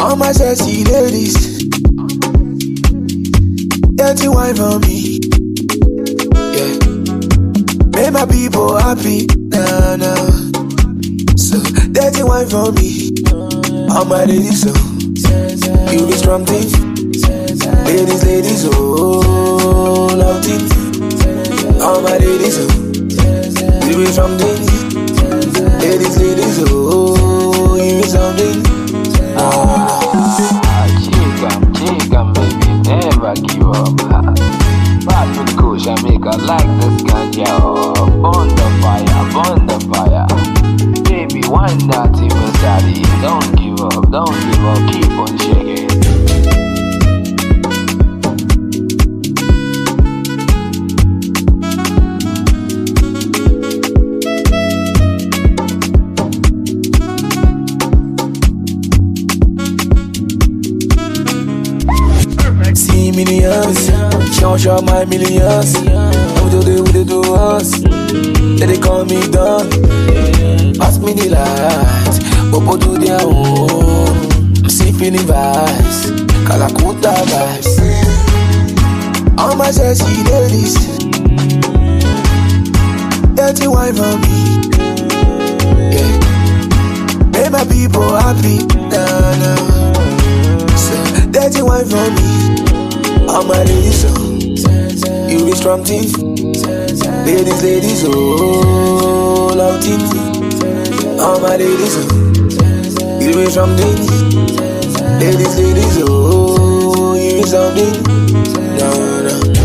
All my sexy ladies, dirty wine for me. Yeah, make my people happy. Nah, nah. So dirty wine for me. All my ladies, so you be strong thing. Ladies, ladies, oh, love thing. All my ladies, so you be strong thing. Ladies, ladies, oh, you be something. Chica, baby, never give up. Pass with coach, I make her like this ganja. Burn the fire. Baby, why not even study? Don't give up, keep on shaking. See millions, show my millions. What they do us? They call me done. Pass me the light, Popo do their own. I'm sipping the vibes, Kalakuta vibes. All my sexy ladies, dirty wine for me. Yeah, make my people happy. Nah, nah. So dirty wine for me. All my ladies, so you be strong thing. Ladies, ladies, oh, love thing. All my ladies, so you be strong thing. Ladies, ladies, oh, you be something. No, no.